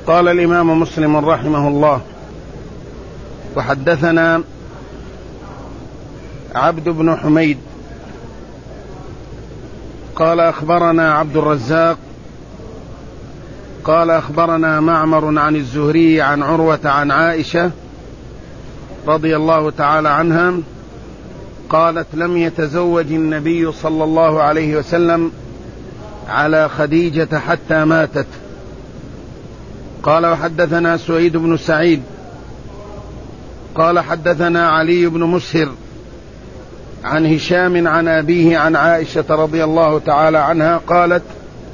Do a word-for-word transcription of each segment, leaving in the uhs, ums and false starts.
قال الإمام مسلم رحمه الله: وحدثنا عبد بن حميد قال أخبرنا عبد الرزاق قال أخبرنا معمر عن الزهري عن عروة عن عائشة رضي الله تعالى عنها قالت: لم يتزوج النبي صلى الله عليه وسلم على خديجة حتى ماتت. قال: وحدثنا سويد بن سعيد قال حدثنا علي بن مسهر عن هشام عن أبيه عن عائشة رضي الله تعالى عنها قالت: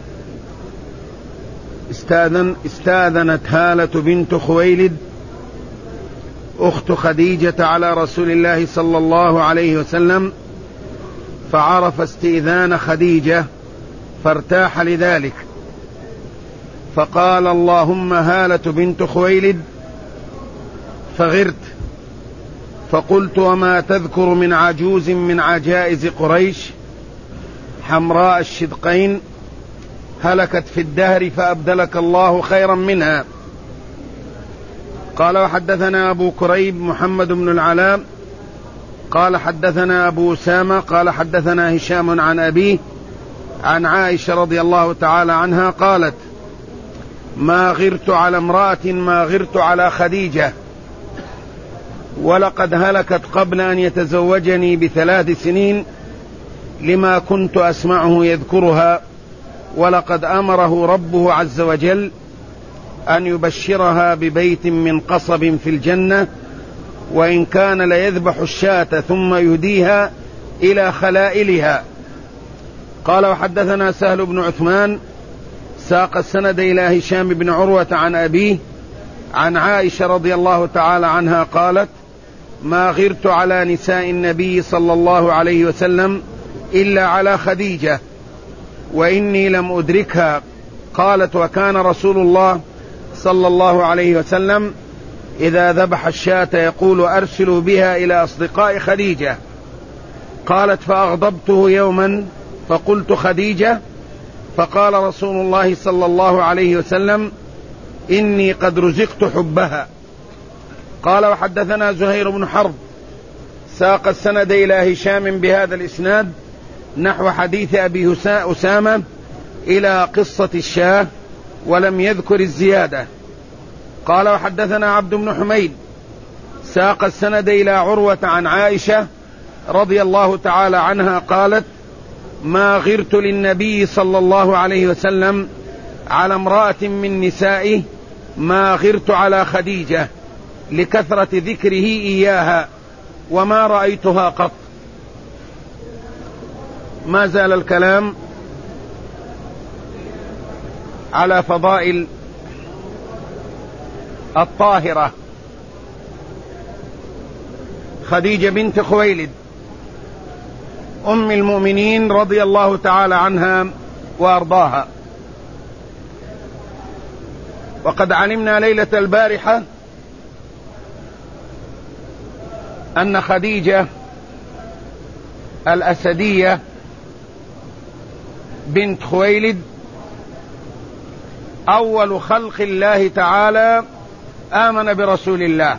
استاذن استاذنت هالة بنت خويلد أخت خديجة على رسول الله صلى الله عليه وسلم، فعرف استئذان خديجة فارتاح لذلك، فقال: اللهم هالة بنت خويلد، فغرت، فقلت: وما تذكر من عجوز من عجائز قريش حمراء الشدقين هلكت في الدهر فأبدلك الله خيرا منها. قال: وحدثنا أبو كريب محمد بن العلاء قال حدثنا أبو أسامة قال حدثنا هشام عن أبيه عن عائشة رضي الله تعالى عنها قالت: ما غرت على امرأة ما غرت على خديجة، ولقد هلكت قبل أن يتزوجني بثلاث سنين لما كنت أسمعه يذكرها، ولقد أمره ربه عز وجل أن يبشرها ببيت من قصب في الجنة، وإن كان ليذبح الشاة ثم يهديها إلى خلائلها. قال: وحدثنا سهل بن عثمان ساق السند إلى هشام بن عروة عن أبيه عن عائشة رضي الله تعالى عنها قالت: ما غرت على نساء النبي صلى الله عليه وسلم إلا على خديجة، وإني لم أدركها. قالت: وكان رسول الله صلى الله عليه وسلم إذا ذبح الشاة يقول: أرسلوا بها إلى أصدقاء خديجة. قالت: فأغضبته يوما فقلت: خديجة؟ فقال رسول الله صلى الله عليه وسلم: إني قد رزقت حبها. قال: وحدثنا زهير بن حرب ساق السند إلى هشام بهذا الإسناد نحو حديث أبي أسامة إلى قصة الشاة ولم يذكر الزيادة. قال: وحدثنا عبد بن حميد ساق السند إلى عروة عن عائشة رضي الله تعالى عنها قالت: ما غرت للنبي صلى الله عليه وسلم على امرأة من نسائه ما غرت على خديجة لكثرة ذكره إياها، وما رأيتها قط. ما زال الكلام على فضائل الطاهرة خديجة بنت خويلد أم المؤمنين رضي الله تعالى عنها وأرضاها. وقد علمنا ليلة البارحة أن خديجة الأسدية بنت خويلد أول خلق الله تعالى آمن برسول الله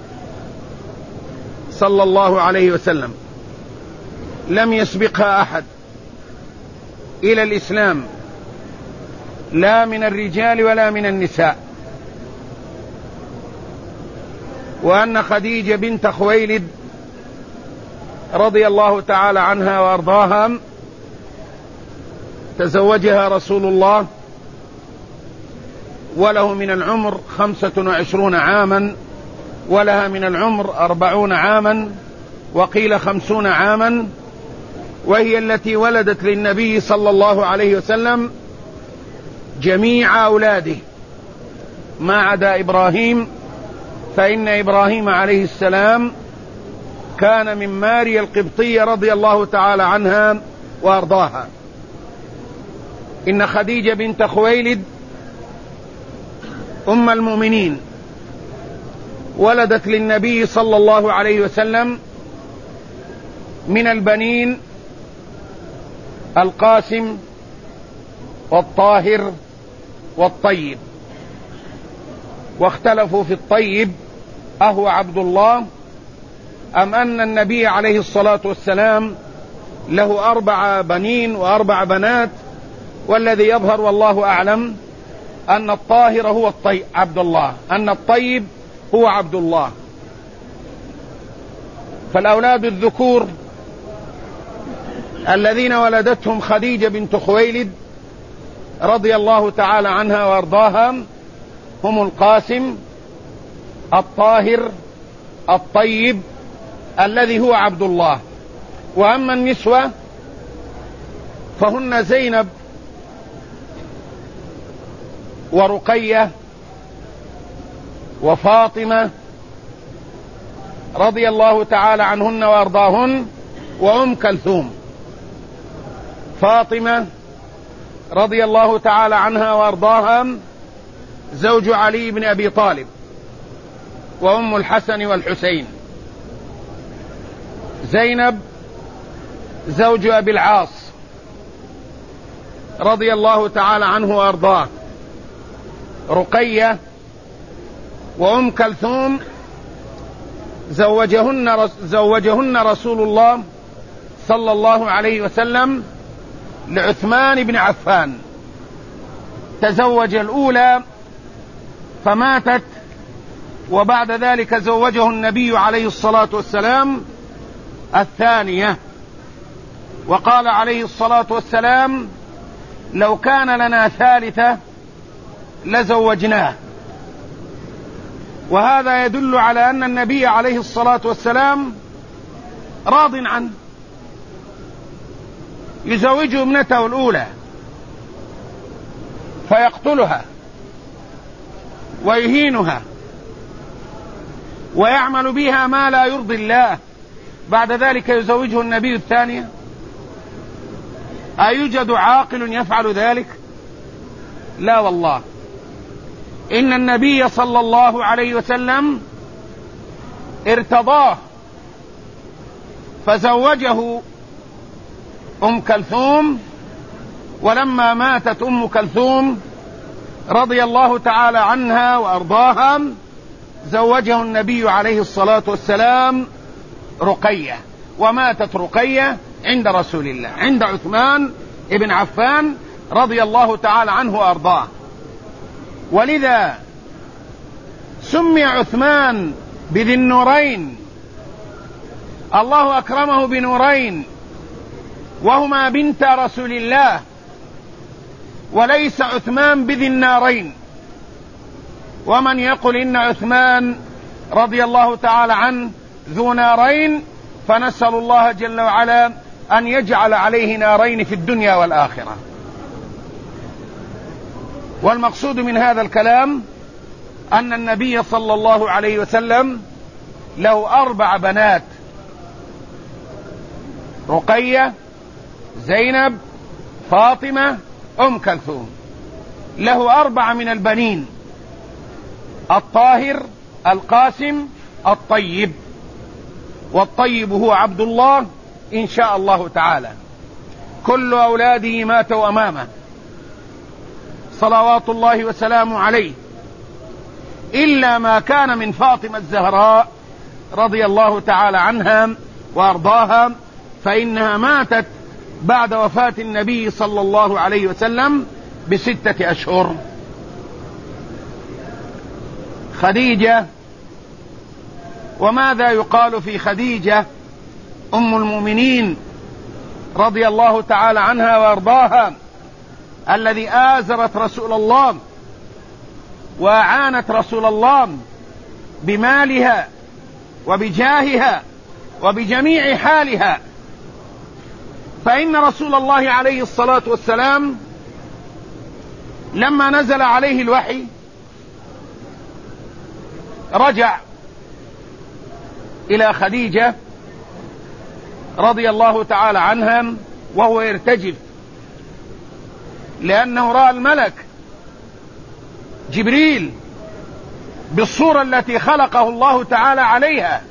صلى الله عليه وسلم، لم يسبقها أحد إلى الإسلام لا من الرجال ولا من النساء. وأن خديجة بنت خويلد رضي الله تعالى عنها وأرضاها تزوجها رسول الله وله من العمر خمسة وعشرون عاما، ولها من العمر أربعون عاما، وقيل خمسون عاما، وهي التي ولدت للنبي صلى الله عليه وسلم جميع أولاده ما عدا إبراهيم، فإن إبراهيم عليه السلام كان من ماريا القبطية رضي الله تعالى عنها وأرضاها. إن خديجة بنت خويلد أم المؤمنين ولدت للنبي صلى الله عليه وسلم من البنين القاسم والطاهر والطيب، واختلفوا في الطيب أهو عبد الله أم أن النبي عليه الصلاة والسلام له أربع بنين وأربع بنات، والذي يظهر والله أعلم أن الطاهر هو الطيب عبد الله، أن الطيب هو عبد الله. فالأولاد الذكور الذين ولدتهم خديجة بنت خويلد رضي الله تعالى عنها وارضاها هم القاسم الطاهر الطيب الذي هو عبد الله. وأما النسوة فهن زينب ورقية وفاطمة رضي الله تعالى عنهن وارضاهن، وأم كلثوم. فاطمة رضي الله تعالى عنها وارضاها زوج علي بن أبي طالب وأم الحسن والحسين. زينب زوج أبي العاص رضي الله تعالى عنه وارضاه. رقية وأم كلثوم زوجهن, زوجهن رسول الله صلى الله عليه وسلم لعثمان بن عفان. تزوج الأولى فماتت، وبعد ذلك زوجه النبي عليه الصلاة والسلام الثانية، وقال عليه الصلاة والسلام: لو كان لنا ثالثة لزوجناه. وهذا يدل على أن النبي عليه الصلاة والسلام راض عنه، يزوج ابنته الأولى فيقتلها ويهينها ويعمل بها ما لا يرضي الله، بعد ذلك يزوجه النبي الثانية. أيوجد عاقل يفعل ذلك؟ لا والله. إن النبي صلى الله عليه وسلم ارتضاه فزوجه أم كلثوم، ولما ماتت أم كلثوم رضي الله تعالى عنها وأرضاها زوجه النبي عليه الصلاة والسلام رقية، وماتت رقية عند رسول الله عند عثمان بن عفان رضي الله تعالى عنه وأرضاه. ولذا سمي عثمان بذي النورين، الله أكرمه بنورين وهما بنت رسول الله، وليس عثمان بذي النارين. ومن يقل إن عثمان رضي الله تعالى عنه ذو نارين فنسأل الله جل وعلا أن يجعل عليه نارين في الدنيا والآخرة. والمقصود من هذا الكلام أن النبي صلى الله عليه وسلم له أربع بنات: رقية، زينب، فاطمة، أم كلثوم. له أربع من البنين: الطاهر، القاسم، الطيب. والطيب هو عبد الله إن شاء الله تعالى. كل أولاده ماتوا أمامه صلوات الله وسلامه عليه، إلا ما كان من فاطمة الزهراء رضي الله تعالى عنها وأرضاها، فإنها ماتت بعد وفاة النبي صلى الله عليه وسلم بستة أشهر. خديجة، وماذا يقال في خديجة أم المؤمنين رضي الله تعالى عنها وأرضاها، الذي آزرت رسول الله وأعانت رسول الله بمالها وبجاهها وبجميع حالها. فإن رسول الله عليه الصلاة والسلام لما نزل عليه الوحي رجع إلى خديجة رضي الله تعالى عنها وهو يرتجف، لأنه رأى الملك جبريل بالصورة التي خلقه الله تعالى عليها.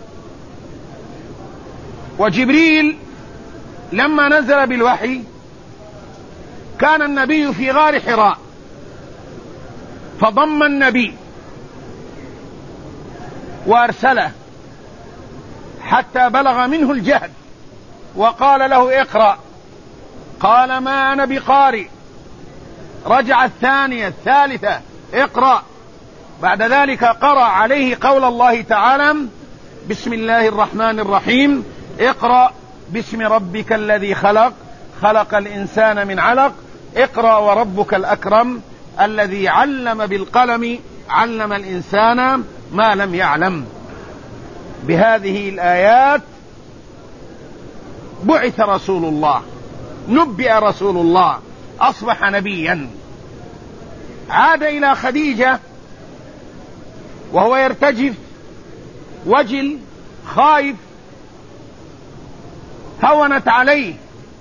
وجبريل لما نزل بالوحي كان النبي في غار حراء، فضم النبي وأرسله حتى بلغ منه الجهد وقال له اقرأ، قال ما أنا بقارئ. رجع الثانية الثالثة اقرأ. بعد ذلك قرأ عليه قول الله تعالى بسم الله الرحمن الرحيم اقرأ باسم ربك الذي خلق خلق الإنسان من علق اقرأ وربك الأكرم الذي علم بالقلم علم الإنسان ما لم يعلم. بهذه الآيات بعث رسول الله، نبئ رسول الله، أصبح نبيا. عاد إلى خديجة وهو يرتجف وجل خائف، هونت عليه،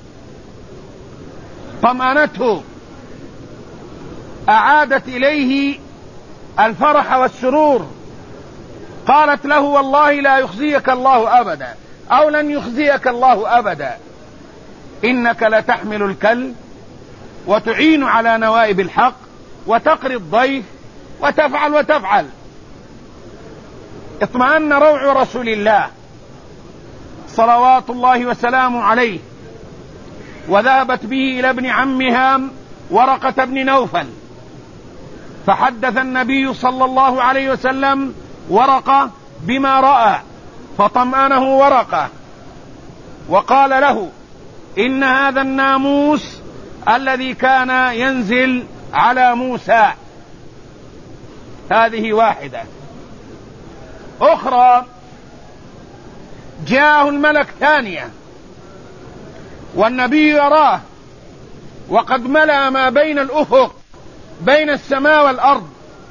طمأنته، أعادت إليه الفرح والسرور. قالت له والله لا يخزيك الله أبدا، أو لن يخزيك الله أبدا، إنك لتحمل الكل وتعين على نوائب الحق وتقري الضيف وتفعل وتفعل. اطمأن روع رسول الله صلوات الله وسلامه عليه، وذهبت به إلى ابن عمها ورقة بن نوفل، فحدث النبي صلى الله عليه وسلم ورقة بما رأى، فطمأنه ورقة وقال له إن هذا الناموس الذي كان ينزل على موسى. هذه واحدة. أخرى جاءه الملك ثانية والنبي يراه وقد ملأ ما بين الأفق بين السماء والأرض،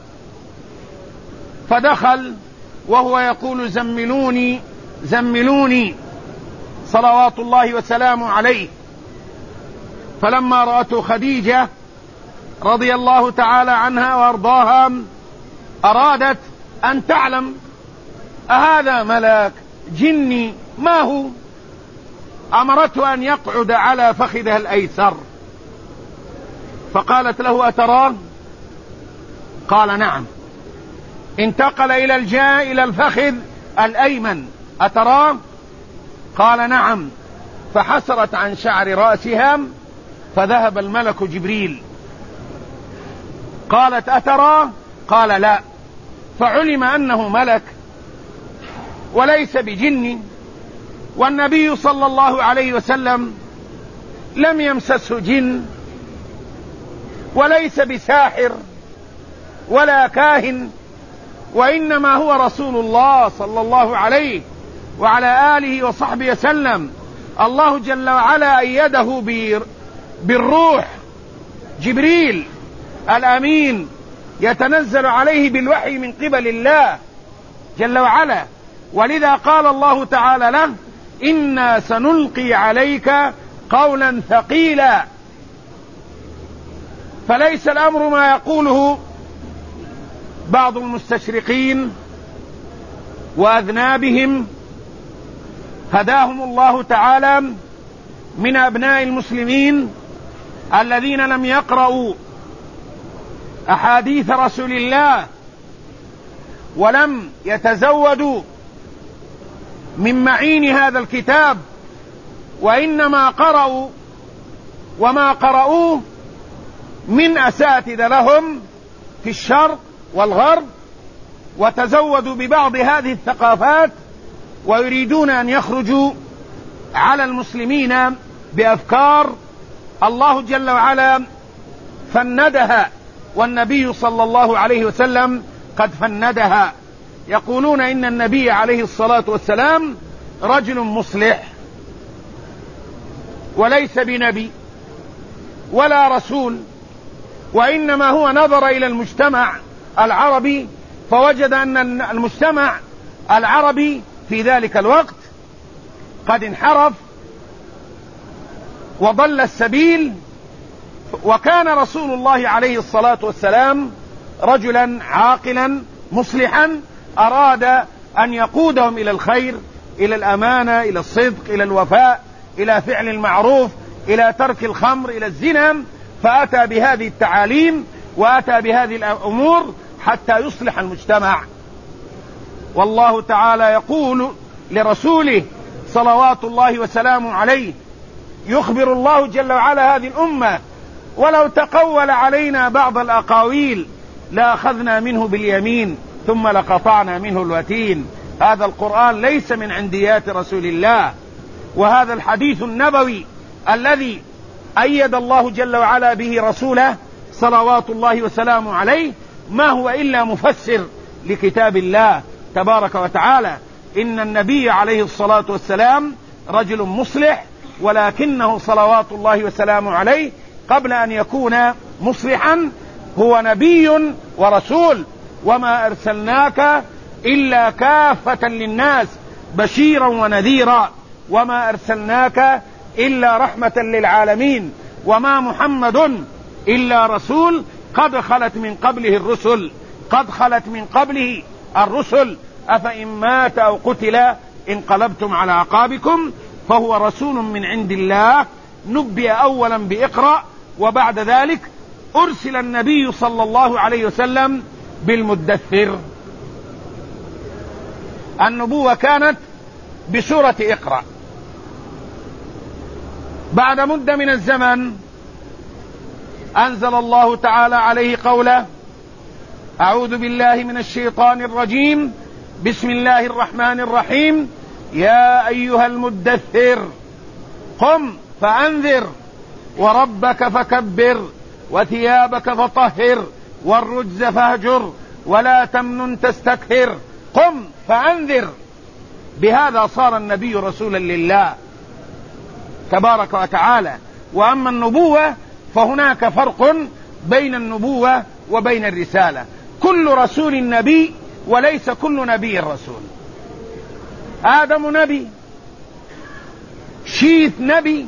فدخل وهو يقول زملوني زملوني صلوات الله وسلامه عليه. فلما رأته خديجة رضي الله تعالى عنها وارضاها أرادت أن تعلم أهذا ملك جني ما هو، أمرته أن يقعد على فخذها الأيسر، فقالت له أتراه؟ قال نعم. انتقل إلى الجاء إلى الفخذ الأيمن، أتراه؟ قال نعم. فحسرت عن شعر رأسها فذهب الملك جبريل. قالت أتراه؟ قال لا. فعلم أنه ملك وليس بجن، والنبي صلى الله عليه وسلم لم يمسسه جن وليس بساحر ولا كاهن، وإنما هو رسول الله صلى الله عليه وعلى آله وصحبه وسلم. الله جل وعلا أيده بالروح، جبريل الأمين يتنزل عليه بالوحي من قبل الله جل وعلا، ولذا قال الله تعالى له إنا سنلقي عليك قولا ثقيلا. فليس الأمر ما يقوله بعض المستشرقين وأذنابهم هداهم الله تعالى من أبناء المسلمين الذين لم يقرأوا أحاديث رسول الله ولم يتزودوا من معين هذا الكتاب، وإنما قرأوا وما قرأوه من أساتذة لهم في الشرق والغرب، وتزودوا ببعض هذه الثقافات، ويريدون أن يخرجوا على المسلمين بأفكار الله جل وعلا فندها، والنبي صلى الله عليه وسلم قد فندها. يقولون إن النبي عليه الصلاة والسلام رجل مصلح وليس بنبي ولا رسول، وإنما هو نظر إلى المجتمع العربي فوجد أن المجتمع العربي في ذلك الوقت قد انحرف وضل السبيل، وكان رسول الله عليه الصلاة والسلام رجلا عاقلا مصلحا أراد أن يقودهم إلى الخير، إلى الأمانة، إلى الصدق، إلى الوفاء، إلى فعل المعروف، إلى ترك الخمر، إلى الزنا، فأتى بهذه التعاليم وأتى بهذه الأمور حتى يصلح المجتمع. والله تعالى يقول لرسوله صلوات الله وسلامه عليه، يخبر الله جل وعلا هذه الأمة: ولو تقول علينا بعض الأقاويل لأخذنا منه باليمين ثم لقطعنا منه الوتين. هذا القرآن ليس من عنديات رسول الله، وهذا الحديث النبوي الذي أيد الله جل وعلا به رسوله صلوات الله وسلامه عليه ما هو إلا مفسر لكتاب الله تبارك وتعالى. إن النبي عليه الصلاة والسلام رجل مصلح، ولكنه صلوات الله وسلامه عليه قبل أن يكون مصلحا هو نبي ورسول. وما أرسلناك إلا كافة للناس بشيرا ونذيرا، وما أرسلناك إلا رحمة للعالمين، وما محمد إلا رسول قد خلت من قبله الرسل قد خلت من قبله الرسل أفإن مات أو قتل انقلبتم على أعقابكم. فهو رسول من عند الله، نبئ أولا بإقرأ، وبعد ذلك أرسل النبي صلى الله عليه وسلم بالمدثر. النبوة كانت بسورة اقرأ. بعد مدة من الزمن أنزل الله تعالى عليه قوله: أعوذ بالله من الشيطان الرجيم، بسم الله الرحمن الرحيم، يا أيها المدثر قم فأنذر وربك فكبر وثيابك فطهر والرجز فاهجر ولا تمنن تستكثر. قم فأنذر. بهذا صار النبي رسولا لله تبارك وتعالى. وأما النبوة فهناك فرق بين النبوة وبين الرسالة. كل رسول نبي وليس كل نبي رسول. آدم نبي، شيث نبي،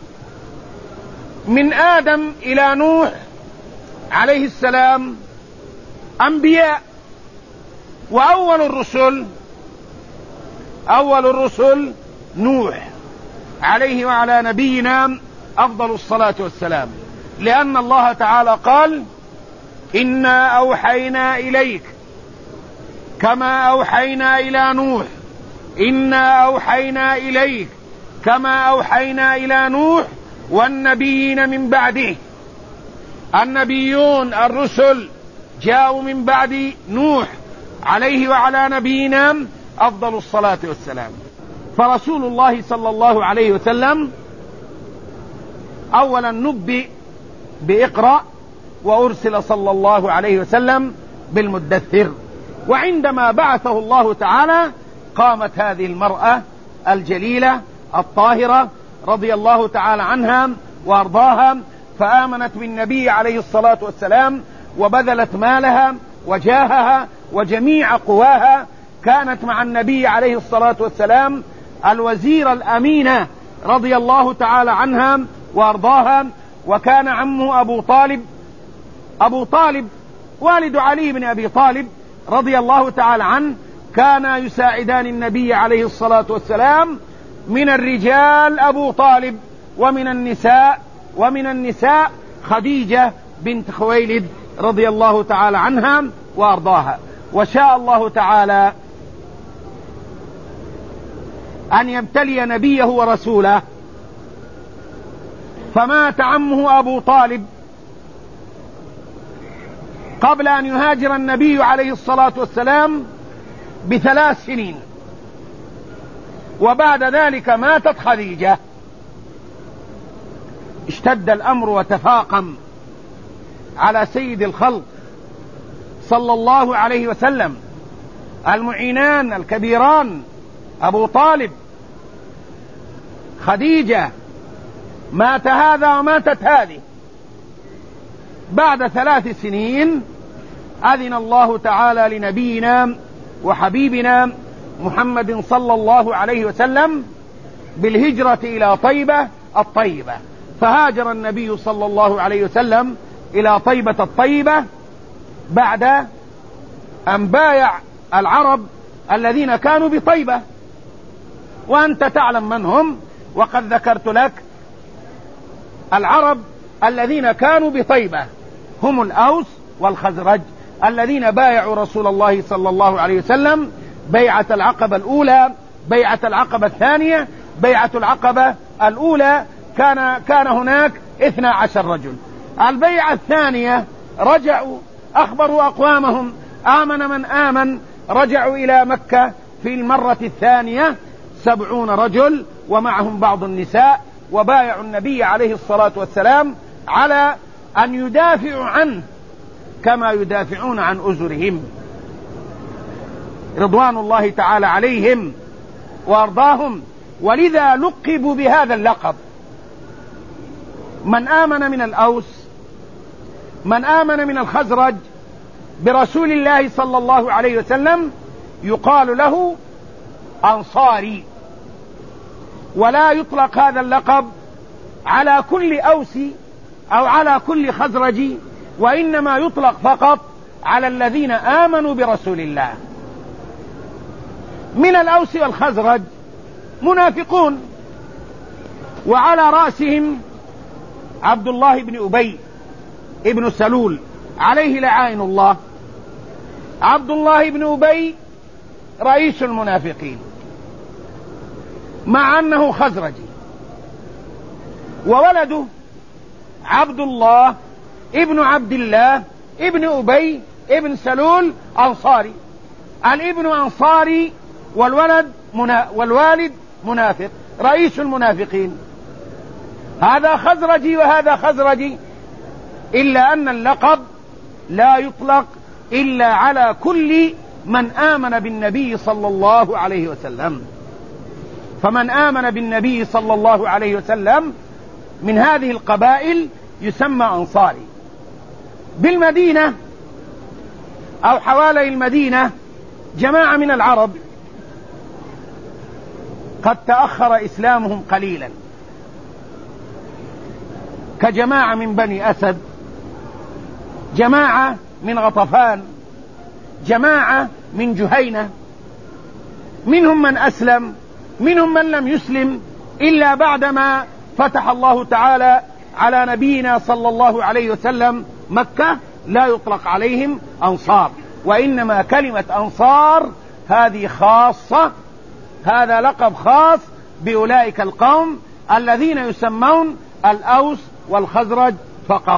من آدم إلى نوح عليه السلام أنبياء. وأول الرسل أول الرسل نوح عليه وعلى نبينا أفضل الصلاة والسلام، لأن الله تعالى قال: إنا أوحينا إليك كما أوحينا إلى نوح إنا أوحينا إليك كما أوحينا إلى نوح والنبيين من بعده. النبيون الرسل جاءوا من بعد نوح عليه وعلى نبينا أفضل الصلاة والسلام. فرسول الله صلى الله عليه وسلم أولا نبئ بإقرأ، وأرسل صلى الله عليه وسلم بالمدثر. وعندما بعثه الله تعالى قامت هذه المرأة الجليلة الطاهرة رضي الله تعالى عنها وأرضاها، فآمنت بالنبي عليه الصلاة والسلام وبذلت مالها وجاهها وجميع قواها. كانت مع النبي عليه الصلاة والسلام الوزيرة الأمينة رضي الله تعالى عنها وأرضاها. وكان عمه أبو طالب أبو طالب والد علي بن أبي طالب رضي الله تعالى عنه، كانا يساعدان النبي عليه الصلاة والسلام. من الرجال أبو طالب، ومن النساء ومن النساء خديجة بنت خويلد رضي الله تعالى عنها وأرضاها. وشاء الله تعالى أن يبتلي نبيه ورسوله، فمات عمه أبو طالب قبل أن يهاجر النبي عليه الصلاة والسلام بثلاث سنين. وبعد ذلك ماتت خديجة. اشتد الأمر وتفاقم على سيد الخلق صلى الله عليه وسلم المعينان الكبيران أبو طالب خديجة. مات هذا وماتت هذه. بعد ثلاث سنين أذن الله تعالى لنبينا وحبيبنا محمد صلى الله عليه وسلم بالهجرة إلى طيبة الطيبة. فهاجر النبي صلى الله عليه وسلم إلى طيبة الطيبة بعد أن بايع العرب الذين كانوا بطيبة، وأنت تعلم من هم، وقد ذكرت لك العرب الذين كانوا بطيبة هم الأوس والخزرج الذين بايعوا رسول الله صلى الله عليه وسلم بيعة العقبة الأولى، بيعة العقبة الثانية، بيعة العقبة الأولى كان كان هناك اثنا عشر رجل. البيعة الثانية رجعوا أخبروا أقوامهم، آمن من آمن، رجعوا إلى مكة في المرة الثانية سبعون رجل ومعهم بعض النساء، وبايعوا النبي عليه الصلاة والسلام على أن يدافعوا عنه كما يدافعون عن أزرهم رضوان الله تعالى عليهم وأرضاهم. ولذا لقبوا بهذا اللقب. من آمن من الأوس، من آمن من الخزرج برسول الله صلى الله عليه وسلم يقال له أنصاري، ولا يطلق هذا اللقب على كل أوسي أو على كل خزرجي، وإنما يطلق فقط على الذين آمنوا برسول الله. من الأوس والخزرج منافقون، وعلى رأسهم عبد الله بن أبي ابن سلول عليه لعائن الله. عبد الله بن أبي رئيس المنافقين مع أنه خزرجي، وولده عبد الله ابن عبد الله ابن أبي ابن سلول أنصاري. الابن أنصاري والولد منا والوالد منافق، رئيس المنافقين. هذا خزرجي وهذا خزرجي، إلا أن اللقب لا يطلق إلا على كل من آمن بالنبي صلى الله عليه وسلم. فمن آمن بالنبي صلى الله عليه وسلم من هذه القبائل يسمى أنصاري. بالمدينة أو حوالي المدينة جماعة من العرب قد تأخر إسلامهم قليلا، كجماعة من بني أسد، جماعة من غطفان، جماعة من جهينة. منهم من أسلم، منهم من لم يسلم إلا بعدما فتح الله تعالى على نبينا صلى الله عليه وسلم مكة. لا يطلق عليهم أنصار، وإنما كلمة أنصار هذه خاصة، هذا لقب خاص بأولئك القوم الذين يسمون الأوس والخزرج فقط.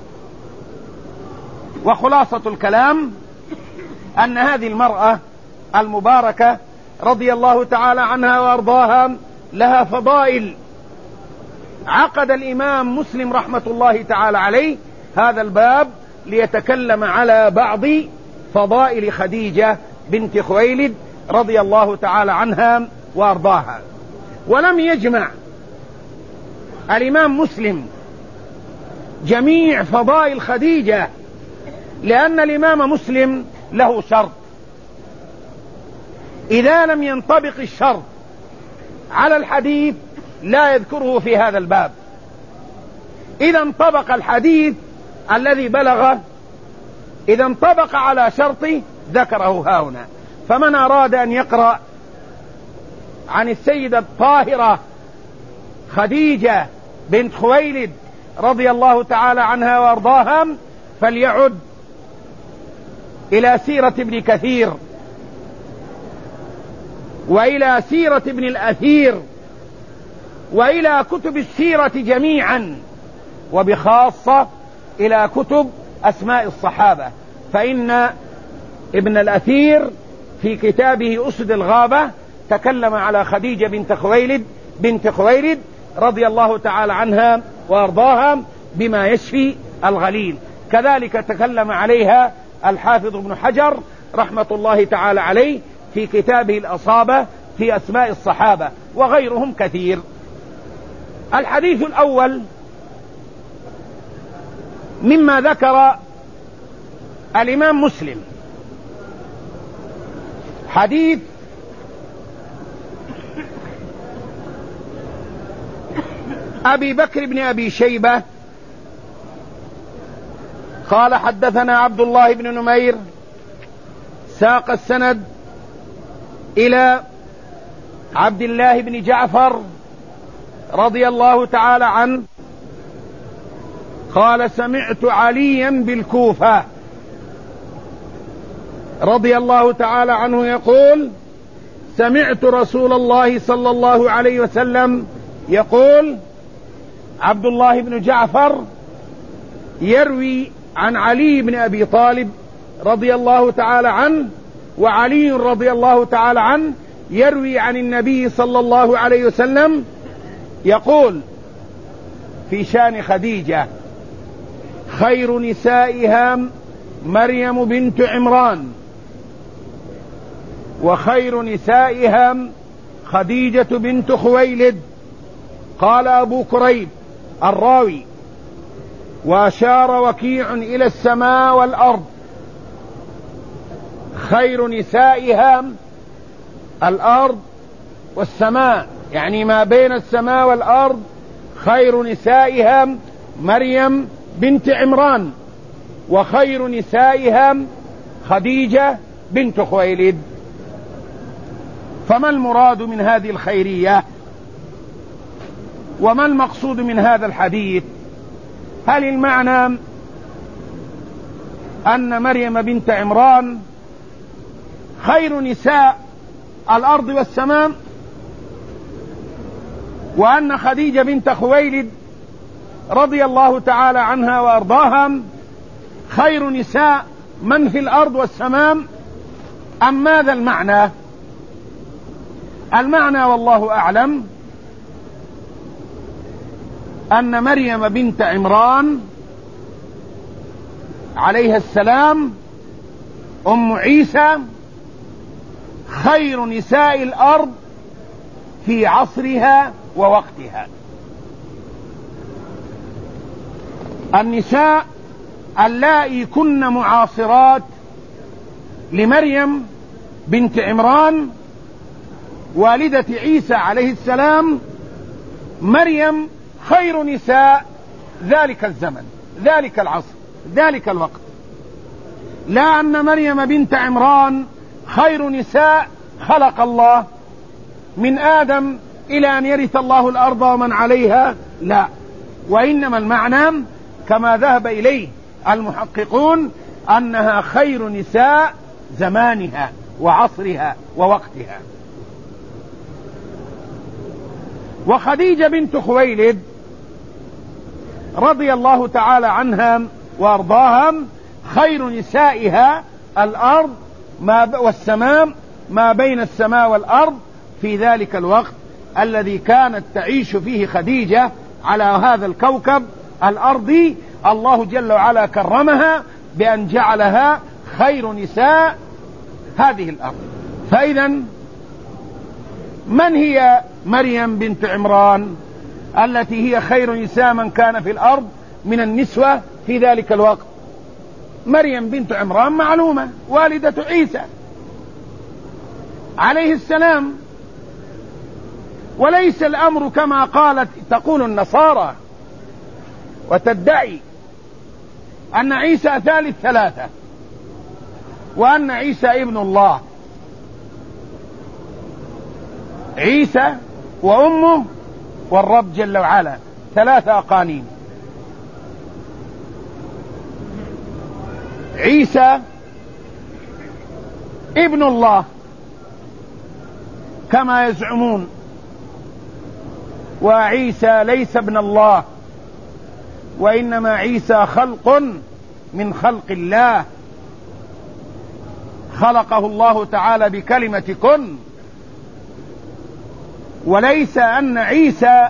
وخلاصة الكلام أن هذه المرأة المباركة رضي الله تعالى عنها وأرضاها لها فضائل. عقد الإمام مسلم رحمة الله تعالى عليه هذا الباب ليتكلم على بعض فضائل خديجة بنت خويلد رضي الله تعالى عنها وأرضاها. ولم يجمع الإمام مسلم جميع فضائل خديجة، لأن الإمام مسلم له شرط، إذا لم ينطبق الشرط على الحديث لا يذكره في هذا الباب. إذا انطبق الحديث الذي بلغ، إذا انطبق على شرطه ذكره هاهنا. فمن أراد أن يقرأ عن السيدة الطاهرة خديجة بنت خويلد رضي الله تعالى عنها وأرضاها فليعد إلى سيرة ابن كثير وإلى سيرة ابن الأثير وإلى كتب السيرة جميعا، وبخاصة إلى كتب أسماء الصحابة. فإن ابن الأثير في كتابه أسد الغابة تكلم على خديجة بنت خويلد بنت خويلد رضي الله تعالى عنها وأرضاها بما يشفي الغليل. كذلك تكلم عليها الحافظ ابن حجر رحمة الله تعالى عليه في كتابه الأصابة في أسماء الصحابة، وغيرهم كثير. الحديث الأول مما ذكر الإمام مسلم حديث أبي بكر بن أبي شيبة قال حدثنا عبد الله بن نمير، ساق السند إلى عبد الله بن جعفر رضي الله تعالى عنه قال سمعت عليا بالكوفة رضي الله تعالى عنه يقول: سمعت رسول الله صلى الله عليه وسلم يقول. عبد الله بن جعفر يروي عن علي بن أبي طالب رضي الله تعالى عنه، وعلي رضي الله تعالى عنه يروي عن النبي صلى الله عليه وسلم يقول في شان خديجة: خير نسائها مريم بنت عمران، وخير نسائها خديجة بنت خويلد. قال أبو كريب الراوي: وأشار وكيع إلى السماء والأرض. خير نسائها الأرض والسماء، يعني ما بين السماء والأرض. خير نسائها مريم بنت عمران، وخير نسائها خديجة بنت خويلد. فما المراد من هذه الخيرية؟ وما المقصود من هذا الحديث؟ هل المعنى أن مريم بنت عمران خير نساء الأرض والسماء، وأن خديجة بنت خويلد رضي الله تعالى عنها وأرضاها خير نساء من في الأرض والسماء، أم ماذا المعنى؟ المعنى والله أعلم أن مريم بنت عمران عليها السلام أم عيسى خير نساء الأرض في عصرها ووقتها. النساء اللائي كن معاصرات لمريم بنت عمران والدة عيسى عليه السلام، مريم خير نساء ذلك الزمن، ذلك العصر، ذلك الوقت. لا أن مريم بنت عمران خير نساء خلق الله من آدم إلى أن يرث الله الأرض ومن عليها، لا. وإنما المعنى كما ذهب إليه المحققون أنها خير نساء زمانها وعصرها ووقتها. وخديجة بنت خويلد رضي الله تعالى عنها وأرضاها خير نسائها الأرض ما والسماء، ما بين السماء والأرض في ذلك الوقت الذي كانت تعيش فيه خديجة على هذا الكوكب الأرضي. الله جل وعلا كرمها بأن جعلها خير نساء هذه الأرض. فإذا من هي مريم بنت عمران التي هي خير نساء من كان في الأرض من النسوة في ذلك الوقت؟ مريم بنت عمران معلومة، والدة عيسى عليه السلام. وليس الأمر كما قالت تقول النصارى وتدعي أن عيسى ثالث ثلاثة وأن عيسى ابن الله. عيسى وأمه والرب جل وعلا ثلاثة أقانيم. عيسى ابن الله كما يزعمون، وعيسى ليس ابن الله، وإنما عيسى خلق من خلق الله، خلقه الله تعالى بكلمة كن. وليس أن عيسى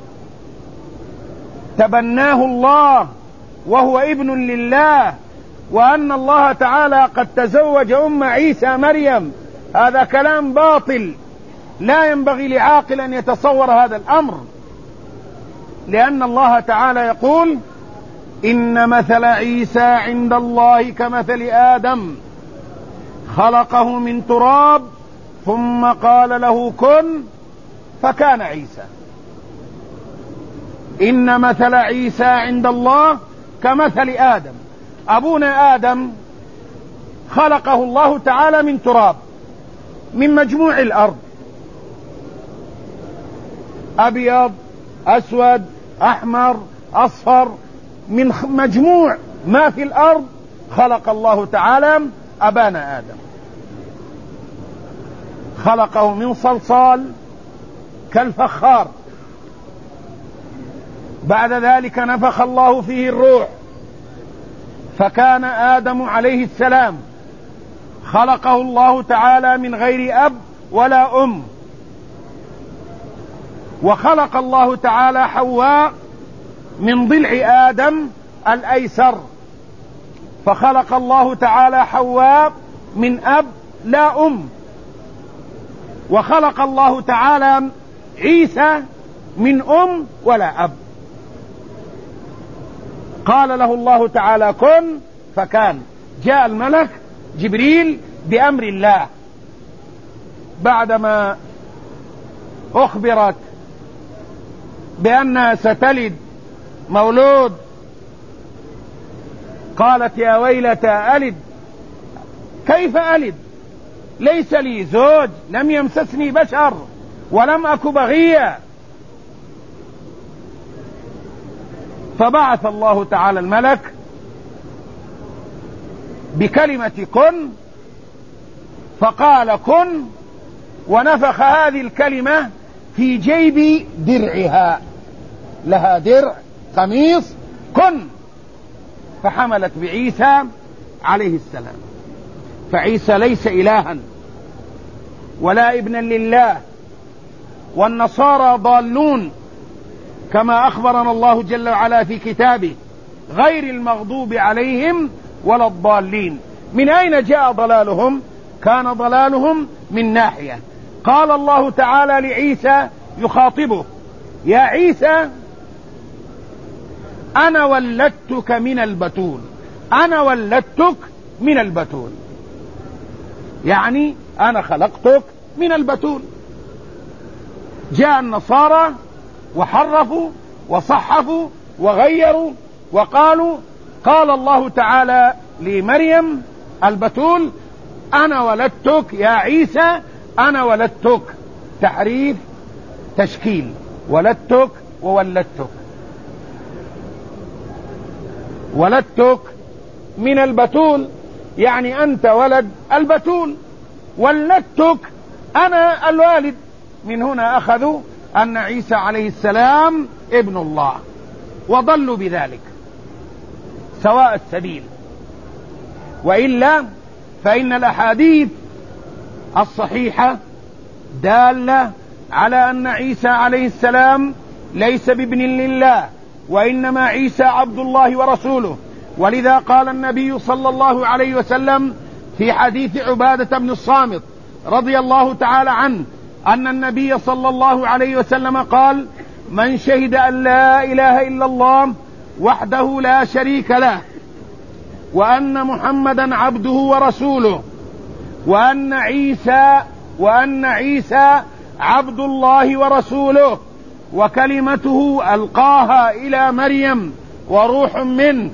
تبناه الله وهو ابن لله، وأن الله تعالى قد تزوج أم عيسى مريم. هذا كلام باطل، لا ينبغي لعاقل أن يتصور هذا الأمر، لأن الله تعالى يقول: إن مثل عيسى عند الله كمثل آدم خلقه من تراب ثم قال له كن فكان عيسى. إن مثل عيسى عند الله كمثل آدم. أبونا آدم خلقه الله تعالى من تراب، من مجموع الأرض، أبيض أسود أحمر أصفر، من مجموع ما في الأرض خلق الله تعالى أبانا آدم، خلقه من صلصال كالفخار، بعد ذلك نفخ الله فيه الروح فكان آدم عليه السلام، خلقه الله تعالى من غير أب ولا أم، وخلق الله تعالى حواء من ضلع آدم الأيسر، فخلق الله تعالى حواء من أب لا أم، وخلق الله تعالى عيسى من أم ولا أب. قال له الله تعالى كن فكان. جاء الملك جبريل بأمر الله بعدما أخبرت بأنها ستلد مولود، قالت يا ويلتى ألد كيف ألد ليس لي زوج لم يمسسني بشر ولم أك بغيا. فبعث الله تعالى الملك بكلمة كن، فقال كن، ونفخ هذه الكلمة في جيب درعها، لها درع قميص، كن، فحملت بعيسى عليه السلام. فعيسى ليس إلها ولا ابنا لله، والنصارى ضالون كما أخبرنا الله جل وعلا في كتابه غير المغضوب عليهم ولا الضالين. من أين جاء ضلالهم؟ كان ضلالهم من ناحية. قال الله تعالى لعيسى يخاطبه يا عيسى أنا ولدتك من البتول، أنا ولدتك من البتول، يعني أنا خلقتك من البتول. جاء النصارى وحرفوا وصحفوا وغيروا وقالوا قال الله تعالى لمريم البتول أنا ولدتك يا عيسى، أنا ولدتك، تحريف تشكيل، ولدتك وولدتك، ولدتك من البتول يعني أنت ولد البتول، ولدتك أنا الوالد. من هنا أخذوا أن عيسى عليه السلام ابن الله وضلوا بذلك سواء السبيل. وإلا فإن الأحاديث الصحيحة دالة على أن عيسى عليه السلام ليس بابن لله، وإنما عيسى عبد الله ورسوله. ولذا قال النبي صلى الله عليه وسلم في حديث عبادة بن الصامت رضي الله تعالى عنه أن النبي صلى الله عليه وسلم قال من شهد أن لا إله إلا الله وحده لا شريك له، وأن محمدا عبده ورسوله، وأن عيسى وأن عيسى عبد الله ورسوله وكلمته ألقاها إلى مريم وروح منه،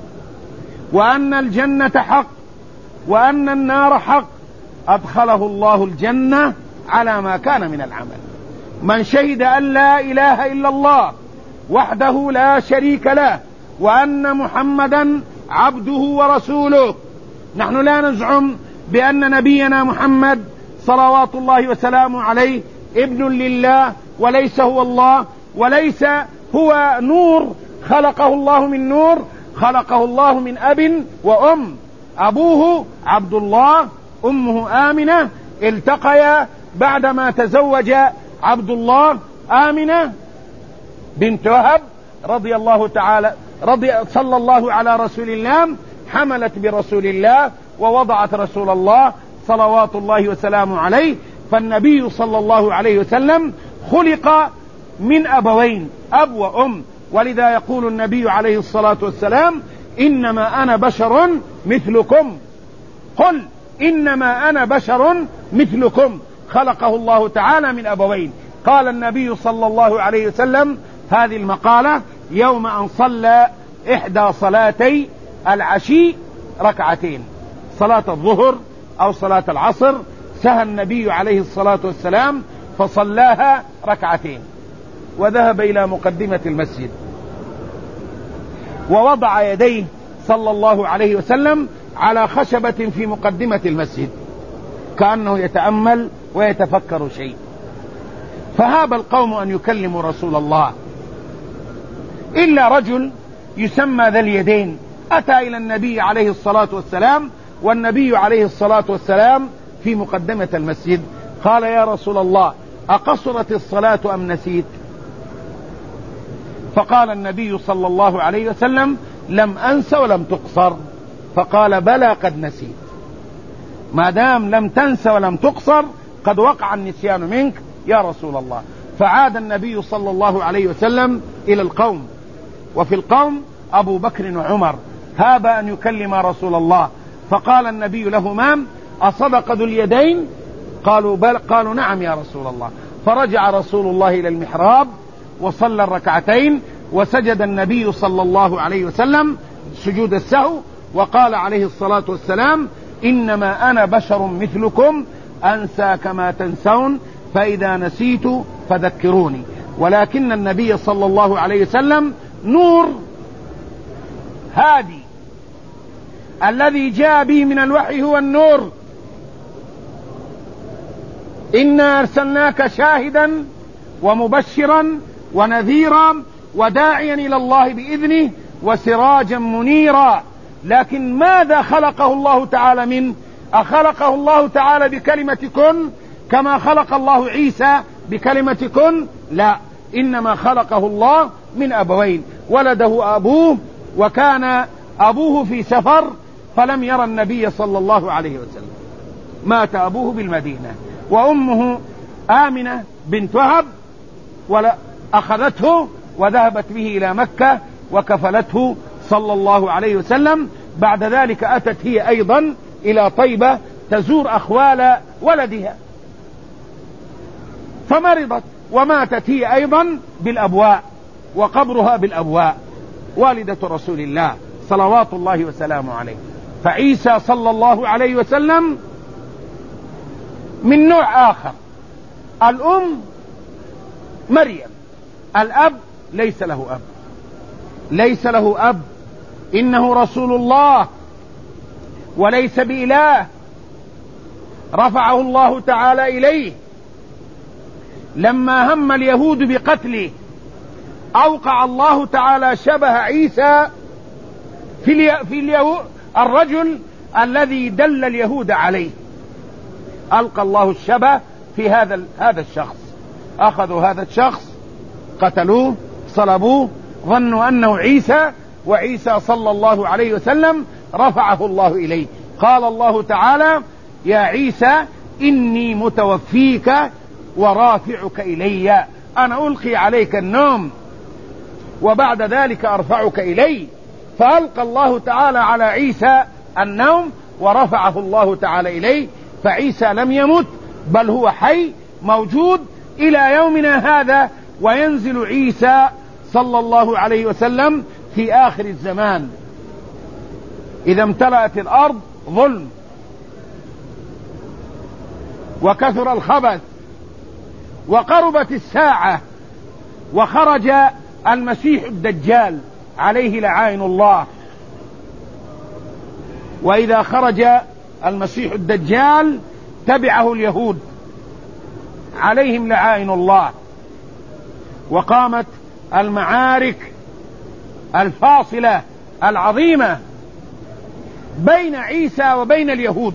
وأن الجنة حق وأن النار حق، أدخله الله الجنة على ما كان من العمل. من شهد أن لا إله إلا الله وحده لا شريك له وأن محمدا عبده ورسوله. نحن لا نزعم بأن نبينا محمد صلوات الله وسلامه عليه ابن لله، وليس هو الله، وليس هو نور خلقه الله من نور، خلقه الله من أب وأم، أبوه عبد الله أمه آمنة، التقيا بعدما تزوج عبد الله آمنة بنت وهب رضي الله تعالى رضي صلى الله على رسول الله، حملت برسول الله ووضعت رسول الله صلوات الله وسلامه عليه. فالنبي صلى الله عليه وسلم خلق من أبوين، أب وأم. ولذا يقول النبي عليه الصلاة والسلام إنما أنا بشر مثلكم، قل إنما أنا بشر مثلكم، خلقه الله تعالى من أبوين. قال النبي صلى الله عليه وسلم هذه المقالة يوم أن صلى إحدى صلاتي العشي ركعتين، صلاة الظهر أو صلاة العصر، سهى النبي عليه الصلاة والسلام فصلاها ركعتين، وذهب إلى مقدمة المسجد ووضع يديه صلى الله عليه وسلم على خشبة في مقدمة المسجد كأنه يتأمل ويتفكر شيء، فهاب القوم أن يكلموا رسول الله إلا رجل يسمى ذا اليدين أتى إلى النبي عليه الصلاة والسلام، والنبي عليه الصلاة والسلام في مقدمة المسجد. قال: يا رسول الله، أقصرت الصلاة أم نسيت؟ فقال النبي صلى الله عليه وسلم: لم أنس ولم تقصر. فقال: بلى قد نسيت، ما دام لم تنس ولم تقصر قد وقع النسيان منك يا رسول الله. فعاد النبي صلى الله عليه وسلم إلى القوم، وفي القوم أبو بكر وعمر، هاب أن يكلم رسول الله. فقال النبي لهما: أصدق ذو اليدين؟ قالوا بل. قالوا: نعم يا رسول الله. فرجع رسول الله إلى المحراب وصلى الركعتين، وسجد النبي صلى الله عليه وسلم سجود السهو، وقال عليه الصلاة والسلام: إنما أنا بشر مثلكم أنسى كما تنسون، فإذا نسيت فذكروني. ولكن النبي صلى الله عليه وسلم نور هادي، الذي جاء به من الوحي هو النور. إنا أرسلناك شاهدا ومبشرا ونذيرا وداعيا إلى الله بإذنه وسراجا منيرا. لكن ماذا خلقه الله تعالى منه؟ أخلقه الله تعالى بكلمة كن كما خلق الله عيسى بكلمة كن؟ لا، إنما خلقه الله من أبوين، ولده أبوه، وكان أبوه في سفر فلم يرى النبي صلى الله عليه وسلم، مات أبوه بالمدينة، وأمه آمنة بنت وهب ولا أخذته وذهبت به إلى مكة وكفلته صلى الله عليه وسلم. بعد ذلك أتت هي أيضا إلى طيبة تزور أخوال ولدها، فمرضت وماتت هي أيضا بالأبواء، وقبرها بالأبواء، والدة رسول الله صلوات الله وسلامه عليه. فعيسى صلى الله عليه وسلم من نوع آخر، الأم مريم، الأب ليس له أب، ليس له أب، إنه رسول الله وليس بإله، رفعه الله تعالى إليه. لما هم اليهود بقتله أوقع الله تعالى شبه عيسى في, الي... في اليهود الرجل الذي دل اليهود عليه، ألقى الله الشبه في هذا هذا الشخص. أخذوا هذا الشخص قتلوه صلبوه، ظنوا أنه عيسى، وعيسى صلى الله عليه وسلم رفعه الله إليه. قال الله تعالى: يا عيسى إني متوفيك ورافعك إلي، أنا ألقي عليك النوم وبعد ذلك أرفعك إلي. فألقى الله تعالى على عيسى النوم ورفعه الله تعالى إليه. فعيسى لم يمت، بل هو حي موجود إلى يومنا هذا، وينزل عيسى صلى الله عليه وسلم في آخر الزمان إذا امتلأت الأرض ظلم وكثر الخبث وقربت الساعة، وخرج المسيح الدجال عليه لعائن الله. وإذا خرج المسيح الدجال تبعه اليهود عليهم لعائن الله، وقامت المعارك الفاصلة العظيمة بين عيسى وبين اليهود.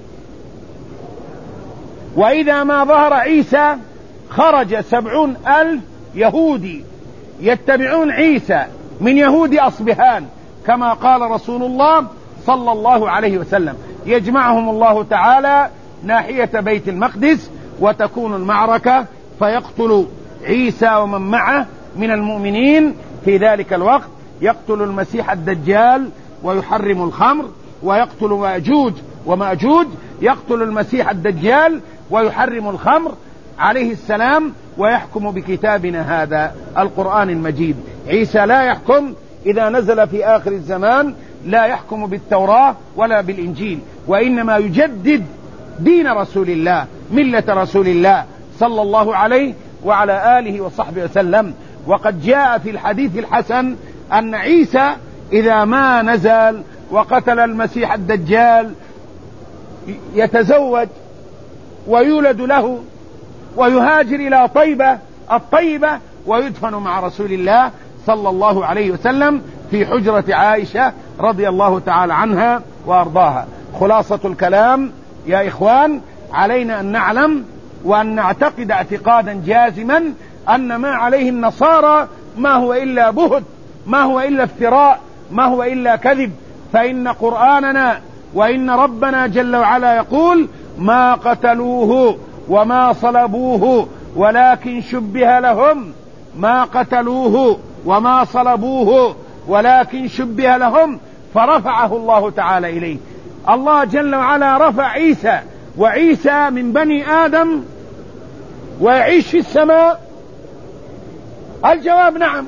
وإذا ما ظهر عيسى خرج سبعون ألف يهودي يتبعون عيسى من يهود أصبهان، كما قال رسول الله صلى الله عليه وسلم. يجمعهم الله تعالى ناحية بيت المقدس، وتكون المعركة فيقتل عيسى ومن معه من المؤمنين في ذلك الوقت. يقتل المسيح الدجال ويحرم الخمر، ويقتل مأجوج ومأجوج. يقتل المسيح الدجال ويحرم الخمر عليه السلام، ويحكم بكتابنا هذا القرآن المجيد. عيسى لا يحكم، إذا نزل في آخر الزمان لا يحكم بالتوراة ولا بالإنجيل، وإنما يجدد دين رسول الله، ملة رسول الله صلى الله عليه وعلى آله وصحبه وسلم. وقد جاء في الحديث الحسن أن عيسى إذا ما نزل وقتل المسيح الدجال يتزوج ويولد له ويهاجر إلى طيبة الطيبة ويدفن مع رسول الله صلى الله عليه وسلم في حجرة عائشة رضي الله تعالى عنها وأرضاها. خلاصة الكلام يا إخوان، علينا أن نعلم وأن نعتقد اعتقادا جازما أن ما عليه النصارى ما هو إلا بهت، ما هو إلا افتراء، ما هو إلا كذب. فإن قرآننا وإن ربنا جل وعلا يقول: ما قتلوه وما صلبوه ولكن شبه لهم، ما قتلوه وما صلبوه ولكن شبه لهم، فرفعه الله تعالى إليه. الله جل وعلا رفع عيسى، وعيسى من بني آدم ويعيش في السماء. الجواب نعم.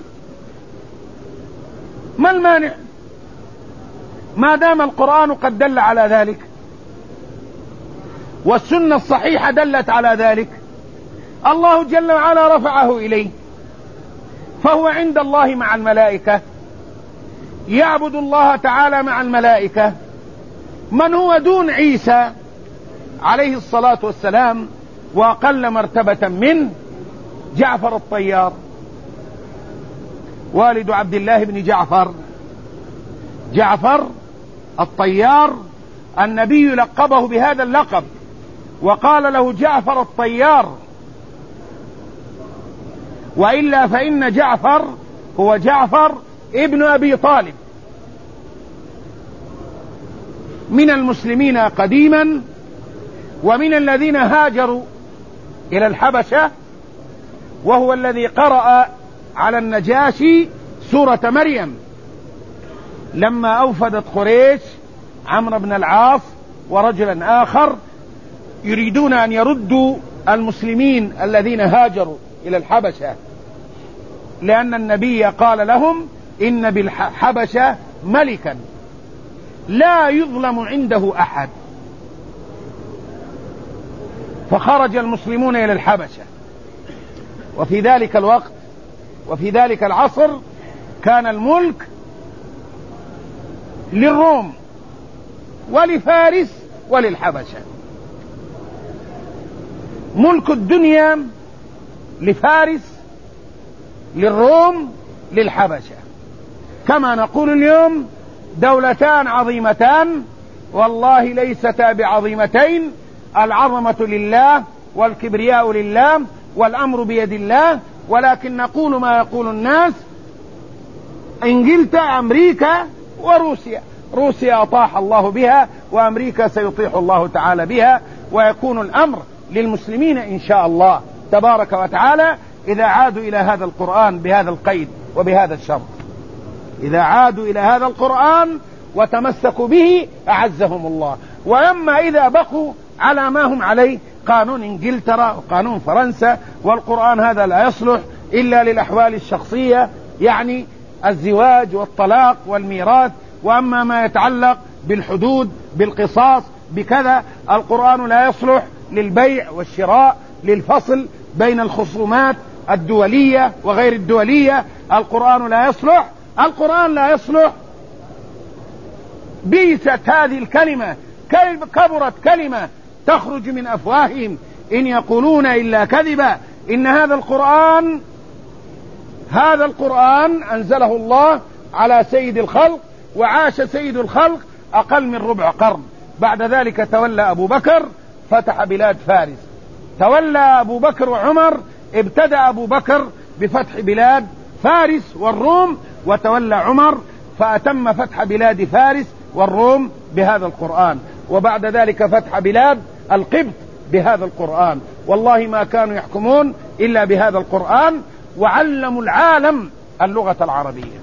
ما المانع ما دام القرآن قد دل على ذلك والسنة الصحيحة دلت على ذلك؟ الله جل وعلا رفعه إليه، فهو عند الله مع الملائكة، يعبد الله تعالى مع الملائكة. من هو دون عيسى عليه الصلاة والسلام وأقل مرتبة منه؟ جعفر الطيار، والد عبد الله بن جعفر، جعفر الطيار. النبي لقبه بهذا اللقب وقال له جعفر الطيار، وإلا فإن جعفر هو جعفر ابن أبي طالب، من المسلمين قديما ومن الذين هاجروا إلى الحبشة، وهو الذي قرأ على النجاشي سورة مريم لما أوفدت قريش عمرو بن العاص ورجلا آخر يريدون أن يردوا المسلمين الذين هاجروا إلى الحبشة، لأن النبي قال لهم: إن بالحبشة ملكا لا يظلم عنده أحد. فخرج المسلمون إلى الحبشة، وفي ذلك الوقت وفي ذلك العصر كان الملك للروم ولفارس وللحبشة. ملك الدنيا لفارس، للروم، للحبشة. كما نقول اليوم دولتان عظيمتان، والله ليستا بعظيمتين، العظمة لله والكبرياء لله والأمر بيد الله، ولكن نقول ما يقول الناس: انجلترا، أمريكا وروسيا. روسيا أطاح الله بها، وأمريكا سيطيح الله تعالى بها، ويكون الأمر للمسلمين إن شاء الله تبارك وتعالى إذا عادوا إلى هذا القرآن بهذا القيد وبهذا الشرط. إذا عادوا إلى هذا القرآن وتمسكوا به أعزهم الله. وأما إذا بقوا على ما هم عليه، قانون إنجلترا وقانون فرنسا، والقرآن هذا لا يصلح إلا للأحوال الشخصية، يعني الزواج والطلاق والميراث. وأما ما يتعلق بالحدود، بالقصاص، بكذا، القرآن لا يصلح للبيع والشراء، للفصل بين الخصومات الدولية وغير الدولية. القرآن لا يصلح القرآن لا يصلح بيست هذه الكلمة، كبرت كلمة تخرج من أفواههم إن يقولون إلا كذبا. إن هذا القرآن هذا القرآن أنزله الله على سيد الخلق، وعاش سيد الخلق أقل من ربع قرن. بعد ذلك تولى أبو بكر فتح بلاد فارس. تولى أبو بكر وعمر، ابتدأ أبو بكر بفتح بلاد فارس والروم، وتولى عمر فأتم فتح بلاد فارس والروم بهذا القرآن، وبعد ذلك فتح بلاد القبط بهذا القرآن. والله ما كانوا يحكمون إلا بهذا القرآن، وعلموا العالم اللغة العربية،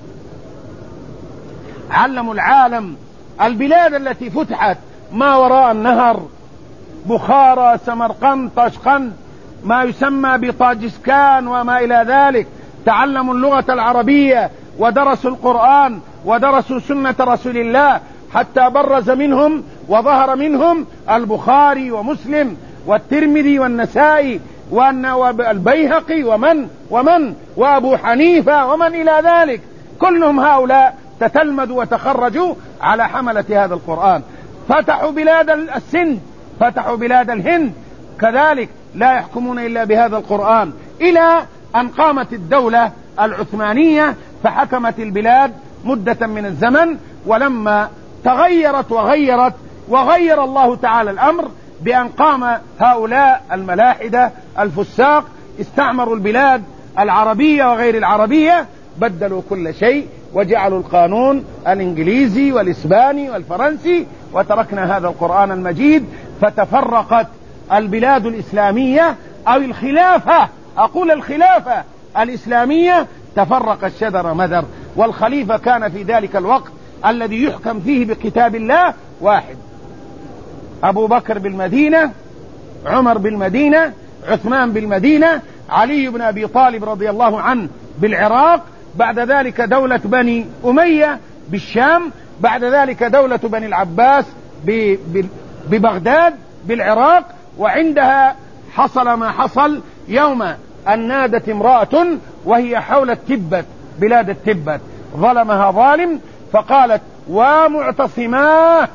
علموا العالم. البلاد التي فتحت ما وراء النهر، بخارى، سمرقند، طشقند، ما يسمى بطاجسكان وما إلى ذلك، تعلموا اللغة العربية ودرسوا القرآن ودرسوا سنة رسول الله، حتى برز منهم وظهر منهم البخاري ومسلم والترمذي والنسائي والبيهقي ومن ومن وأبو حنيفة ومن إلى ذلك. كلهم هؤلاء تتلمذوا وتخرجوا على حملة هذا القرآن. فتحوا بلاد السند، فتحوا بلاد الهند كذلك لا يحكمون إلا بهذا القرآن، إلى أن قامت الدولة العثمانية فحكمت البلاد مدة من الزمن. ولما تغيرت وغيرت وغير الله تعالى الأمر بأن قام هؤلاء الملاحدة الفساق استعمروا البلاد العربية وغير العربية، بدلوا كل شيء وجعلوا القانون الإنجليزي والإسباني والفرنسي، وتركنا هذا القرآن المجيد. فتفرقت البلاد الإسلامية أو الخلافة، أقول الخلافة الإسلامية، تفرق الشذر مذر. والخليفة كان في ذلك الوقت الذي يحكم فيه بكتاب الله واحد: أبو بكر بالمدينة، عمر بالمدينة، عثمان بالمدينة، علي بن أبي طالب رضي الله عنه بالعراق، بعد ذلك دولة بني أمية بالشام، بعد ذلك دولة بني العباس ببغداد بالعراق. وعندها حصل ما حصل يوم أن نادت امرأة وهي حول التبت، بلاد التبت، ظلمها ظالم، فقالت: ومعتصما.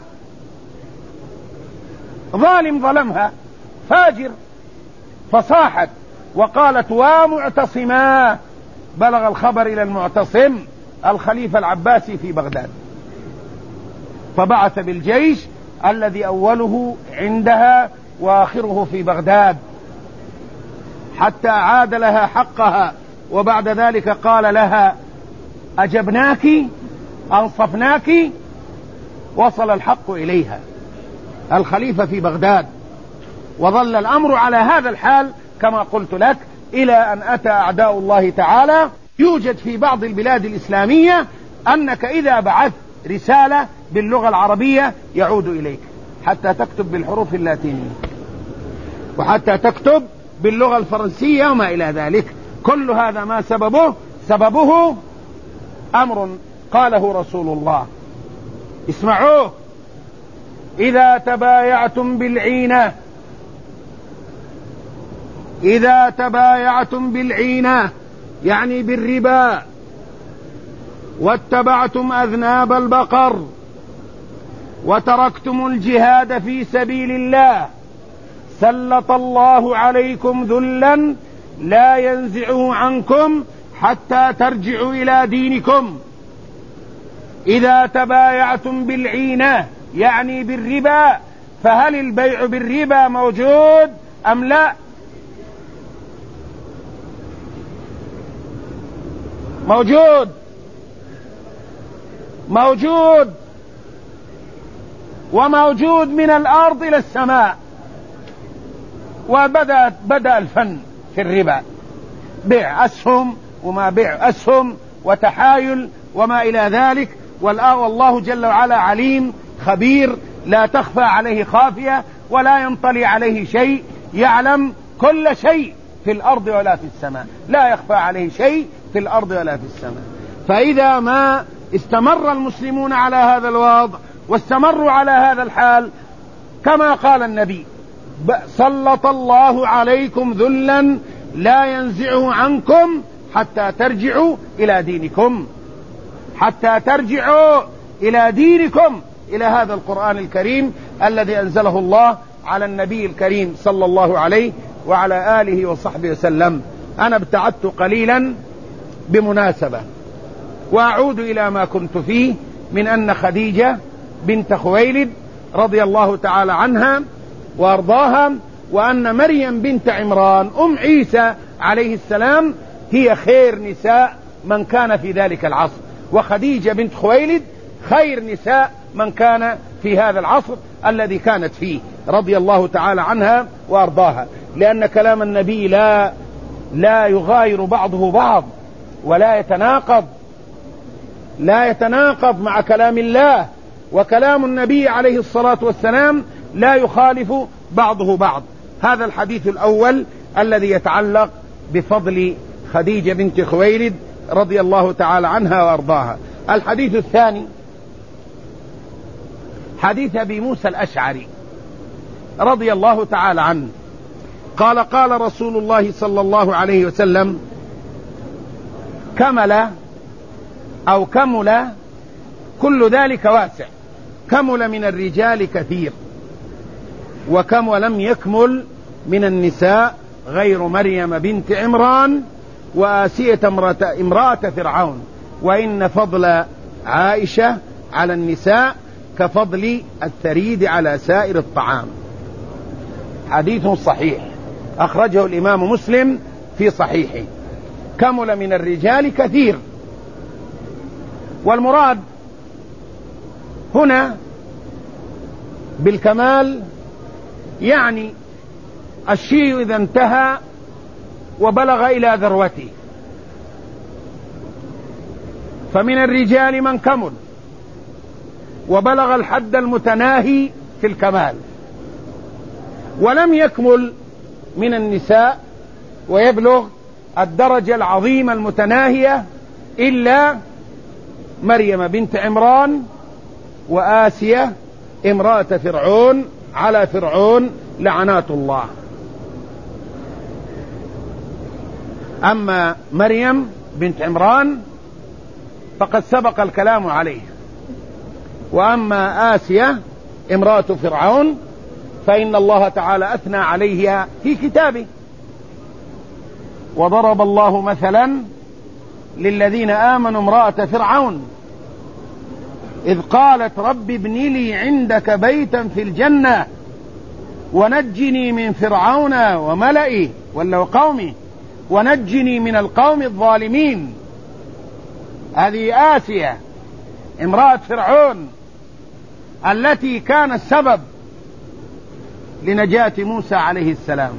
ظالم ظلمها فاجر، فصاحت وقالت: ومعتصما. بلغ الخبر إلى المعتصم الخليفة العباسي في بغداد، فبعث بالجيش الذي أوله عندها وآخره في بغداد حتى عاد لها حقها. وبعد ذلك قال لها: أجبناك، أنصفناك. وصل الحق إليها الخليفة في بغداد، وظل الأمر على هذا الحال كما قلت لك إلى أن أتى أعداء الله تعالى. يوجد في بعض البلاد الإسلامية أنك إذا بعثت رسالة باللغة العربية يعود إليك حتى تكتب بالحروف اللاتينية، وحتى تكتب باللغة الفرنسية وما إلى ذلك. كل هذا ما سببه؟ سببه أمر قاله رسول الله، اسمعوه: إذا تبايعتم بالعينة، إذا تبايعتم بالعينة يعني بالربا، واتبعتم أذناب البقر، وتركتم الجهاد في سبيل الله، سلط الله عليكم ذلا لا ينزعه عنكم حتى ترجعوا إلى دينكم. إذا تبايعتم بالعينة يعني بالربا، فهل البيع بالربا موجود أم لا؟ موجود، موجود، وموجود من الأرض إلى السماء. وبدأ بدأ الفن في الربا، بيع أسهم وما بيع أسهم وتحايل وما إلى ذلك. والله جل وعلا عليم خبير، لا تخفى عليه خافية ولا ينطلي عليه شيء، يعلم كل شيء في الأرض ولا في السماء، لا يخفى عليه شيء في الأرض ولا في السماء. فإذا ما استمر المسلمون على هذا الوضع واستمروا على هذا الحال كما قال النبي: سلط الله عليكم ذلا لا ينزعه عنكم حتى ترجعوا إلى دينكم، حتى ترجعوا إلى دينكم، إلى هذا القرآن الكريم الذي أنزله الله على النبي الكريم صلى الله عليه وعلى آله وصحبه وسلم. أنا ابتعدت قليلا بمناسبة، وأعود إلى ما كنت فيه من أن خديجة بنت خويلد رضي الله تعالى عنها وأرضاها، وأن مريم بنت عمران أم عيسى عليه السلام هي خير نساء من كان في ذلك العصر، وخديجة بنت خويلد خير نساء من كان في هذا العصر الذي كانت فيه رضي الله تعالى عنها وأرضاها. لأن كلام النبي لا لا يغاير بعضه بعض ولا يتناقض، لا يتناقض مع كلام الله، وكلام النبي عليه الصلاة والسلام لا يخالف بعضه بعض. هذا الحديث الأول الذي يتعلق بفضل خديجة بنت خويلد رضي الله تعالى عنها وأرضاها. الحديث الثاني حديث أبي موسى الأشعري رضي الله تعالى عنه قال: قال رسول الله صلى الله عليه وسلم: كمل أو كمل كل ذلك واسع. كمل من الرجال كثير، وكم ولم يكمل من النساء غير مريم بنت عمران وآسية امرأة فرعون. وإن فضل عائشة على النساء كفضل الثريد على سائر الطعام. حديث صحيح أخرجه الإمام مسلم في صحيحه. كمل من الرجال كثير، والمراد هنا بالكمال يعني الشيء إذا انتهى وبلغ إلى ذروته. فمن الرجال من كمل وبلغ الحد المتناهي في الكمال، ولم يكمل من النساء ويبلغ الدرجة العظيمة المتناهية إلا مريم بنت عمران وآسية امرأة فرعون على فرعون لعنات الله. أما مريم بنت عمران فقد سبق الكلام عليه، وأما آسية امرأة فرعون فإن الله تعالى أثنى عليها في كتابه. وضرب الله مثلا للذين آمنوا امرأة فرعون إذ قالت رب ابن لي عندك بيتا في الجنة ونجني من فرعون وملئه ولا قومه ونجني من القوم الظالمين. هذه آسية امرأة فرعون التي كان السبب لنجاة موسى عليه السلام.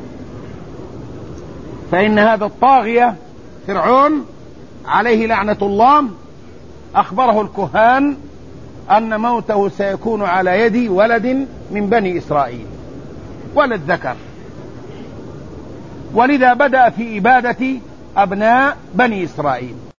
فإن هذا الطاغية فرعون عليه لعنة الله أخبره الكهان أن موته سيكون على يد ولد من بني إسرائيل، ولد ذكر، ولذا بدأ في إبادة أبناء بني إسرائيل.